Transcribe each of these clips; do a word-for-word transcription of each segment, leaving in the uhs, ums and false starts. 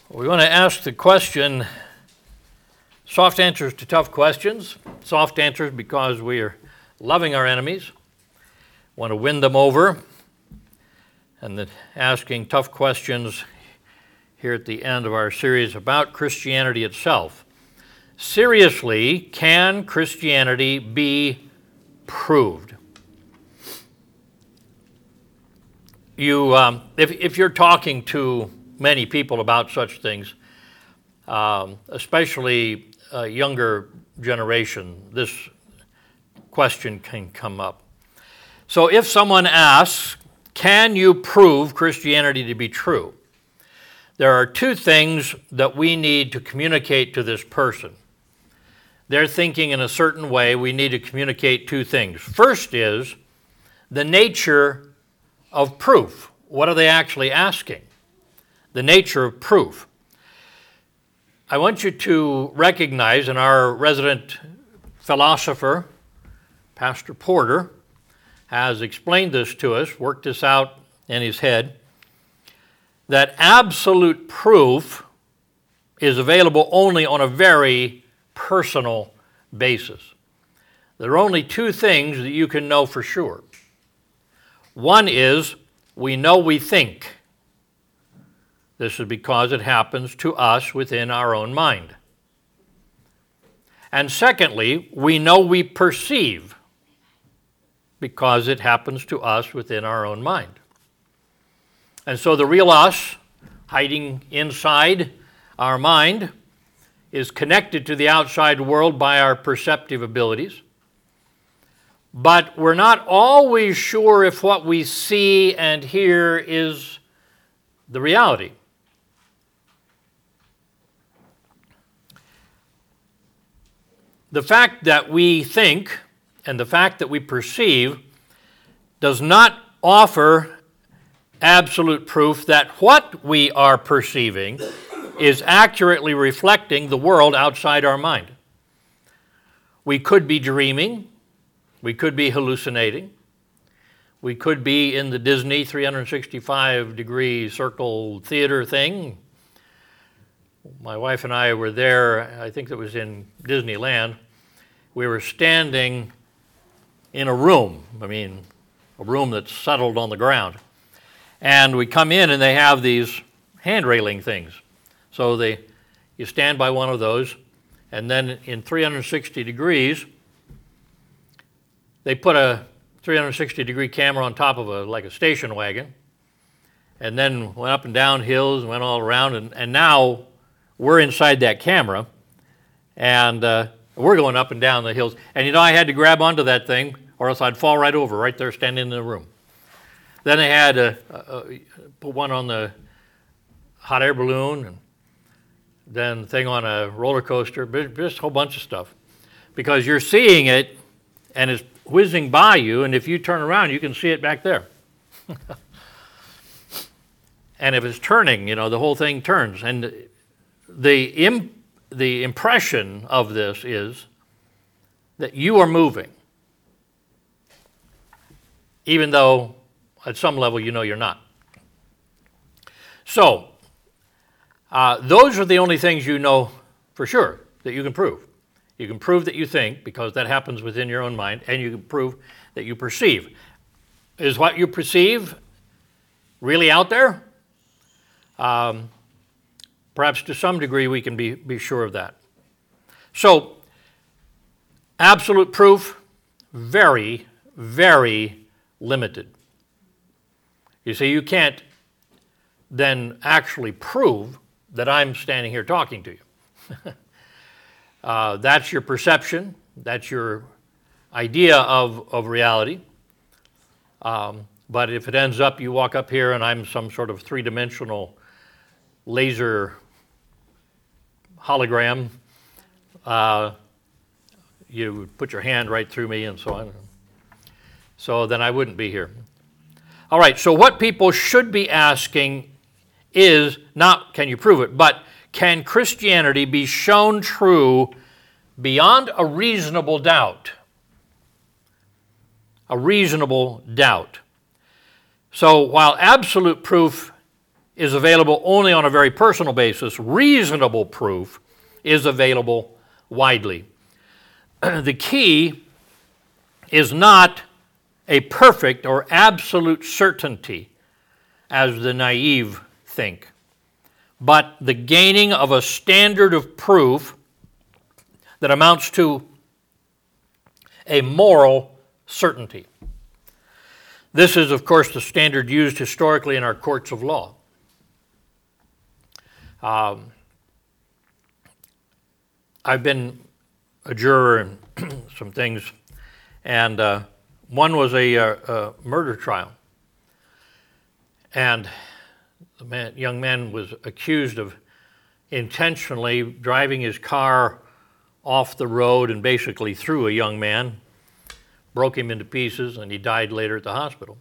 We want to ask the question, soft answers to tough questions. Soft answers because we are loving our enemies, want to win them over, and the, asking tough questions here at the end of our series about Christianity itself. Seriously, can Christianity be proved? You, um, if, if you're talking to many people about such things, um, especially a younger generation, this question can come up. So if someone asks, can you prove Christianity to be true? There are two things that we need to communicate to this person. They're thinking in a certain way. We need to communicate two things. First is the nature of proof. What are they actually asking? The nature of proof. I want you to recognize, and our resident philosopher, Pastor Porter, has explained this to us, worked this out in his head, that absolute proof is available only on a very personal basis. There are only two things that you can know for sure. One is, we know we think. This is because it happens to us within our own mind. And secondly, we know we perceive because it happens to us within our own mind. And so the real us, hiding inside our mind, is connected to the outside world by our perceptive abilities. But we're not always sure if what we see and hear is the reality. The fact that we think and the fact that we perceive does not offer absolute proof that what we are perceiving is accurately reflecting the world outside our mind. We could be dreaming. We could be hallucinating. We could be in the Disney three hundred sixty-five degree circle theater thing. My wife and I were there, I think it was in Disneyland. We were standing in a room, I mean, a room that's settled on the ground. And we come in and they have these hand railing things. So they, you stand by one of those, and then in three hundred sixty degrees, they put a three hundred sixty degree camera on top of a like a station wagon, and then went up and down hills and went all around, and, and now we're inside that camera, and uh, we're going up and down the hills. And you know, I had to grab onto that thing, or else I'd fall right over, right there standing in the room. Then they had to uh, put one on the hot air balloon, and then the thing on a roller coaster, just a whole bunch of stuff. Because you're seeing it, and it's whizzing by you, and if you turn around, you can see it back there. And if it's turning, you know, the whole thing turns. And the imp- the impression of this is that you are moving, even though at some level you know you're not. So, uh, those are the only things you know for sure that you can prove. You can prove that you think, because that happens within your own mind, and you can prove that you perceive. Is what you perceive really out there? Um, perhaps to some degree we can be, be sure of that. So, absolute proof, very, very limited. You see, you can't then actually prove that I'm standing here talking to you. uh, that's your perception. That's your idea of, of reality. Um, but if it ends up you walk up here and I'm some sort of three-dimensional laser hologram, uh, you put your hand right through me and so on. So then I wouldn't be here. All right, so what people should be asking is not can you prove it, but can Christianity be shown true beyond a reasonable doubt? A reasonable doubt. So while absolute proof is available only on a very personal basis. Reasonable proof is available widely. The key is not a perfect or absolute certainty, as the naive think, but the gaining of a standard of proof that amounts to a moral certainty. This is, of course, the standard used historically in our courts of law. Um, I've been a juror in some things, and uh, one was a, a, a murder trial. And the man, young man was accused of intentionally driving his car off the road and basically threw a young man, broke him into pieces, and he died later at the hospital.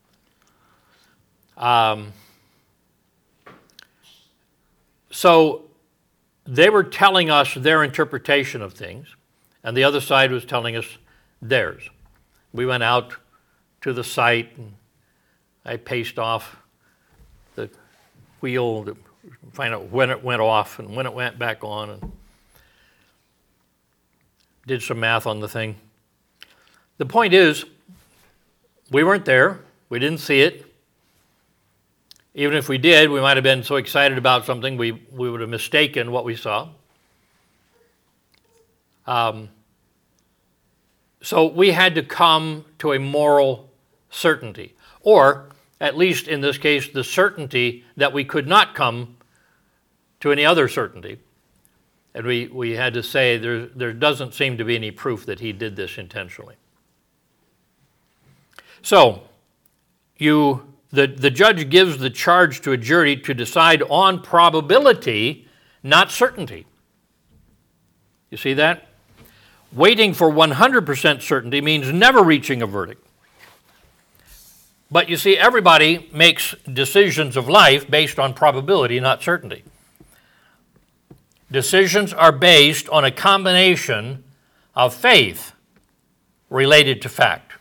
Um, so they were telling us their interpretation of things, and the other side was telling us theirs. We went out to the site, and I paced off the wheel to find out when it went off and when it went back on, and did some math on the thing. The point is, we weren't there. We didn't see it. Even if we did, we might have been so excited about something we, we would have mistaken what we saw. Um, so we had to come to a moral certainty, or at least in this case, the certainty that we could not come to any other certainty. And we, we had to say there, there doesn't seem to be any proof that he did this intentionally. So you, the, the judge gives the charge to a jury to decide on probability, not certainty. You see that? Waiting for one hundred percent certainty means never reaching a verdict. But you see, everybody makes decisions of life based on probability, not certainty. Decisions are based on a combination of faith related to fact.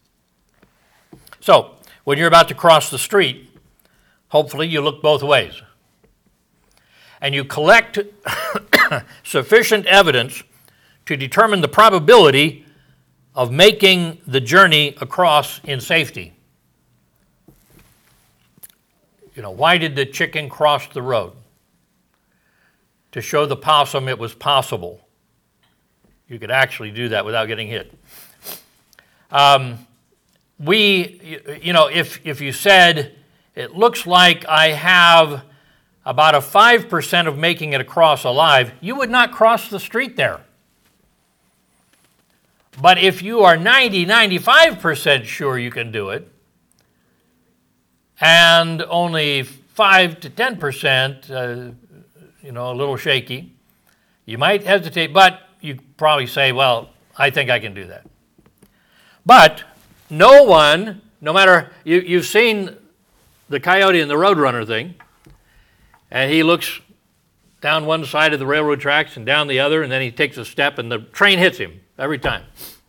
So, when you're about to cross the street, hopefully you look both ways. And you collect sufficient evidence to determine the probability of making the journey across in safety. You know, why did the chicken cross the road? To show the possum it was possible. You could actually do that without getting hit. Um, we, you know, if, if you said, it looks like I have about a five percent of making it across alive, you would not cross the street there. But if you are ninety, ninety-five percent sure you can do it, and only five to ten percent, uh, you know, a little shaky, you might hesitate, but you probably say, well, I think I can do that. But no one, no matter, you, you've seen the Coyote and the Roadrunner thing, and he looks down one side of the railroad tracks and down the other, and then he takes a step and the train hits him every time.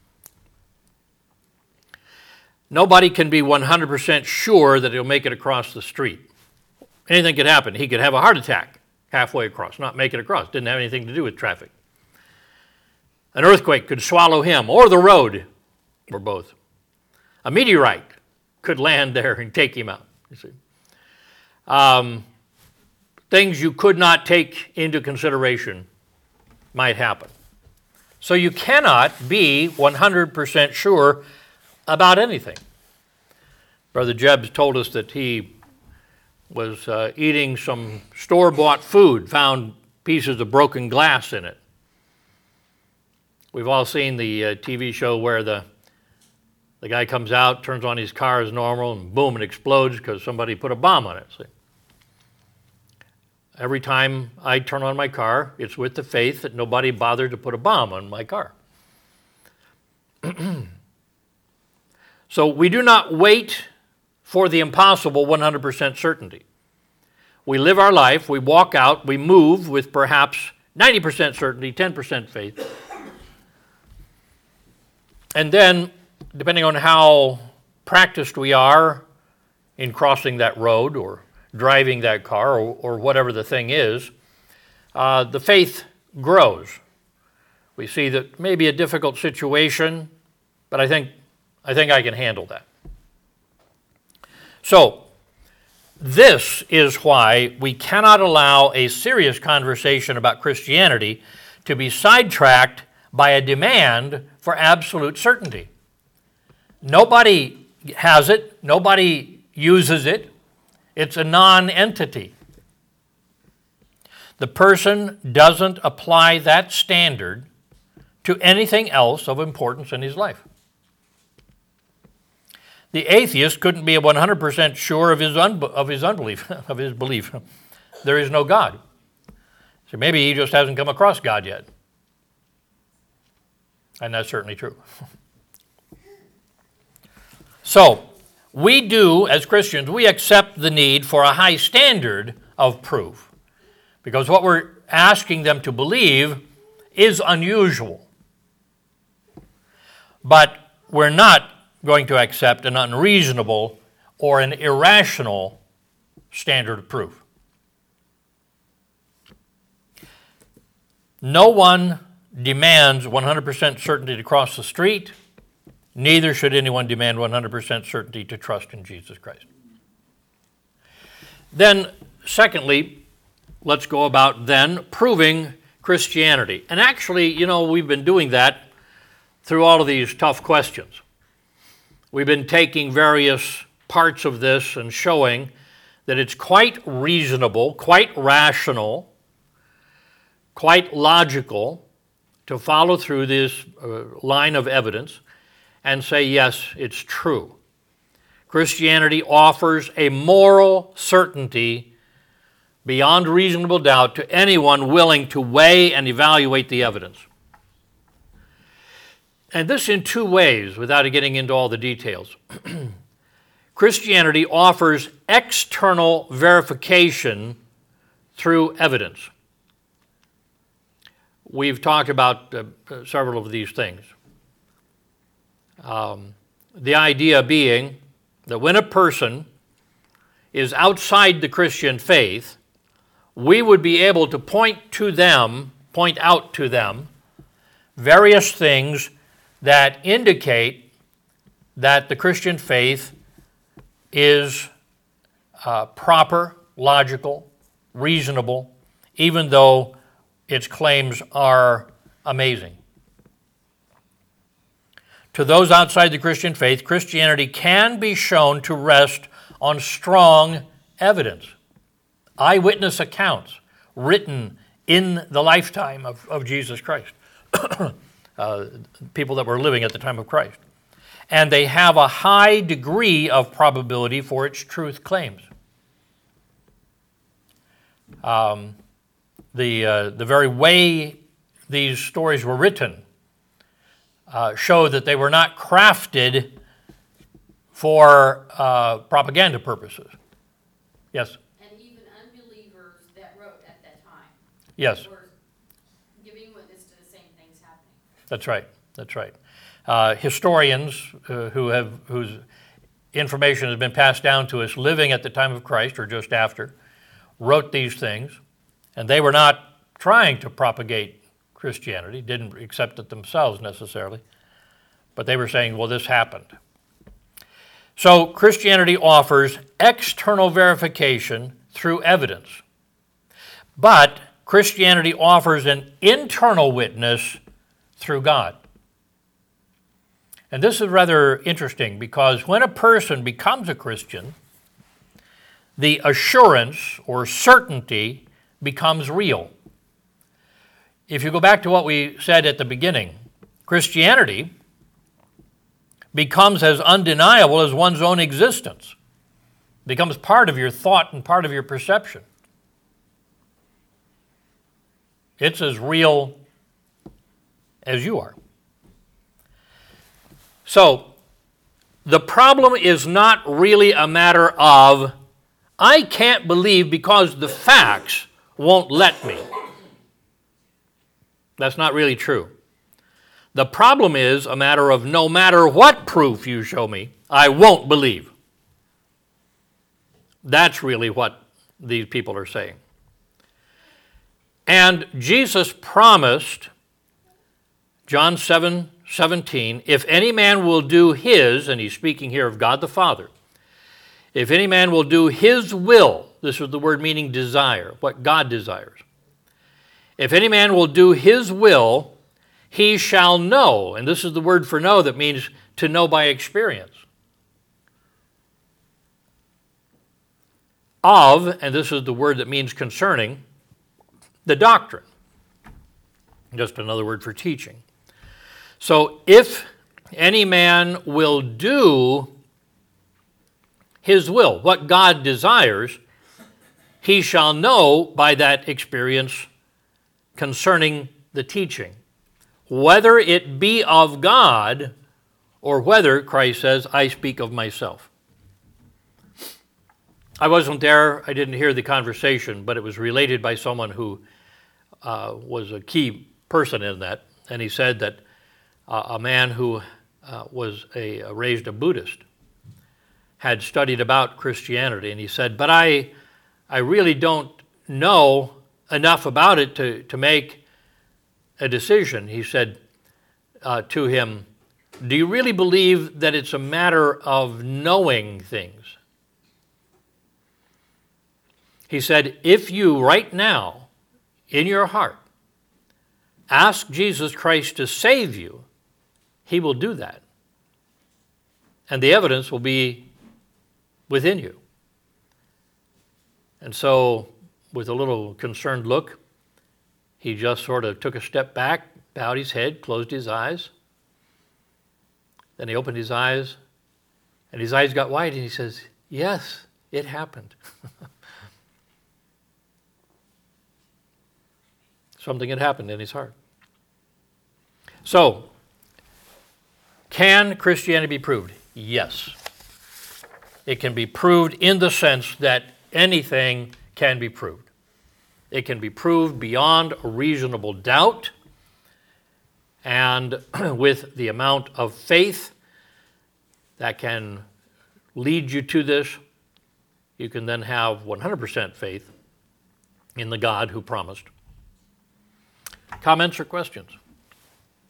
Nobody can be one hundred percent sure that he'll make it across the street. Anything could happen. He could have a heart attack halfway across, not make it across. Didn't have anything to do with traffic. An earthquake could swallow him, or the road, or both. A meteorite could land there and take him out, you see. Um, things you could not take into consideration might happen. So you cannot be one hundred percent sure about anything. Brother Jebs told us that he was uh, eating some store-bought food, found pieces of broken glass in it. We've all seen the uh, T V show where the, the guy comes out, turns on his car as normal, and boom, it explodes because somebody put a bomb on it. See? Every time I turn on my car, it's with the faith that nobody bothered to put a bomb on my car. So we do not wait for the impossible one hundred percent certainty. We live our life, we walk out, we move with perhaps ninety percent certainty, ten percent faith. And then, depending on how practiced we are in crossing that road or driving that car or, or whatever the thing is, uh, the faith grows. We see that maybe a difficult situation, but I think, I think I can handle that. So, this is why we cannot allow a serious conversation about Christianity to be sidetracked by a demand for absolute certainty. Nobody has it. Nobody uses it. It's a non-entity. The person doesn't apply that standard to anything else of importance in his life. The atheist couldn't be one hundred percent sure of his, un- of his unbelief, of his belief. There is no God. So maybe he just hasn't come across God yet. And that's certainly true. So, we do, as Christians, we accept the need for a high standard of proof. Because what we're asking them to believe is unusual. But we're not going to accept an unreasonable or an irrational standard of proof. No one demands one hundred percent certainty to cross the street. Neither should anyone demand one hundred percent certainty to trust in Jesus Christ. Then, secondly, let's go about then proving Christianity. And actually, you know, we've been doing that through all of these tough questions. We've been taking various parts of this and showing that it's quite reasonable, quite rational, quite logical to follow through this uh, line of evidence and say, yes, it's true. Christianity offers a moral certainty beyond reasonable doubt to anyone willing to weigh and evaluate the evidence. And this in two ways, without getting into all the details. Christianity offers external verification through evidence. We've talked about uh, several of these things. Um, the idea being that when a person is outside the Christian faith, we would be able to point to them, point out to them, various things that indicate that the Christian faith is uh, proper, logical, reasonable, even though its claims are amazing. To those outside the Christian faith, Christianity can be shown to rest on strong evidence, eyewitness accounts written in the lifetime of, of Jesus Christ, uh, people that were living at the time of Christ. And they have a high degree of probability for its truth claims. Um, the, uh, the very way these stories were written Uh, show that they were not crafted for uh, propaganda purposes. Yes? And even unbelievers that wrote at that time yes. were giving witness to the same things happening. That's right. That's right. Uh, historians uh, who have whose information has been passed down to us living at the time of Christ or just after wrote these things, and they were not trying to propagate Christianity, didn't accept it themselves necessarily, but they were saying, well, this happened. So Christianity offers external verification through evidence, but Christianity offers an internal witness through God. And this is rather interesting because when a person becomes a Christian, the assurance or certainty becomes real. If you go back to what we said at the beginning, Christianity becomes as undeniable as one's own existence. It becomes part of your thought and part of your perception. It's as real as you are. So, the problem is not really a matter of, I can't believe because the facts won't let me. That's not really true. The problem is a matter of no matter what proof you show me, I won't believe. That's really what these people are saying. And Jesus promised, John seven seventeen, if any man will do his, and he's speaking here of God the Father, if any man will do his will, this is the word meaning desire, what God desires. If any man will do his will, he shall know, and this is the word for know that means to know by experience. Of, and this is the word that means concerning, the doctrine. Just another word for teaching. So if any man will do his will, what God desires, he shall know by that experience concerning the teaching, whether it be of God or whether, Christ says, I speak of myself. I wasn't there, I didn't hear the conversation, but it was related by someone who uh, was a key person in that, and he said that uh, a man who uh, was a, a raised a Buddhist had studied about Christianity, and he said, but I, I really don't know enough about it to, to make a decision. He said uh, to him, do you really believe that it's a matter of knowing things? He said, if you right now, in your heart, ask Jesus Christ to save you, he will do that. And the evidence will be within you. And so, with a little concerned look, he just sort of took a step back, bowed his head, closed his eyes. Then he opened his eyes, and his eyes got wide, and he says, yes, it happened. Something had happened in his heart. So, can Christianity be proved? Yes. It can be proved in the sense that anything can be proved. It can be proved beyond a reasonable doubt, and with the amount of faith that can lead you to this, you can then have one hundred percent faith in the God who promised. Comments or questions?